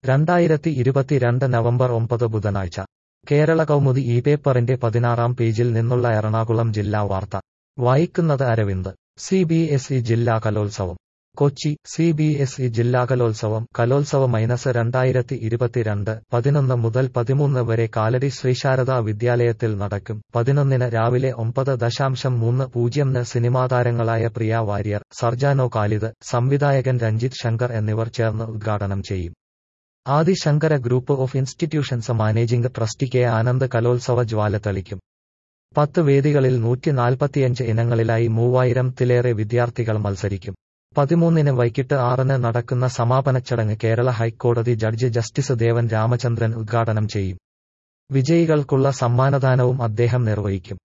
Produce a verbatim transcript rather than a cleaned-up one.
രണ്ടായിരത്തി ഇരുപത്തിരണ്ട് നവംബർ ഒമ്പത് ബുധനാഴ്ച കേരള കൗമുദി ഈ പേപ്പറിന്റെ പതിനാറാം പേജിൽ നിന്നുള്ള എറണാകുളം ജില്ലാ വാർത്ത വായിക്കുന്നത് Aravind. C B S E ജില്ലാ കലോത്സവം Kochi. C B S E ജില്ലാ കലോത്സവം കലോത്സവ മൈനസ് രണ്ടായിരത്തി ഇരുപത്തിരണ്ട് പതിനൊന്ന് മുതൽ പതിമൂന്ന് വരെ കാലടി ശ്രീശാരദ വിദ്യാലയത്തിൽ നടക്കും. പതിനൊന്നിന് രാവിലെ ഒമ്പത് ദശാംശം മൂന്ന് പൂജ്യംന് സിനിമാതാരങ്ങളായ പ്രിയ വാര്യർ, സർജാനോ ഖാലിദ്, സംവിധായകൻ രഞ്ജിത്ത് ശങ്കർ എന്നിവർ ചേർന്ന് ഉദ്ഘാടനം ചെയ്യും. Adi Shankara group of institutions managing trustee K Anand കലോത്സവ ജ്വാല തെളിക്കും. പത്ത് വേദികളിൽ നൂറ്റി നാൽപ്പത്തിയഞ്ച് ഇനങ്ങളിലായി മൂവായിരത്തിലേറെ വിദ്യാർത്ഥികൾ മത്സരിക്കും. പതിമൂന്നിന് വൈകിട്ട് ആറിന് നടക്കുന്ന സമാപന ചടങ്ങ് കേരള ഹൈക്കോടതി ജഡ്ജി ജസ്റ്റിസ് ദേവൻ രാമചന്ദ്രൻ ഉദ്ഘാടനം ചെയ്യും. വിജയികൾക്കുള്ള സമ്മാനദാനവും അദ്ദേഹം നിർവഹിക്കും.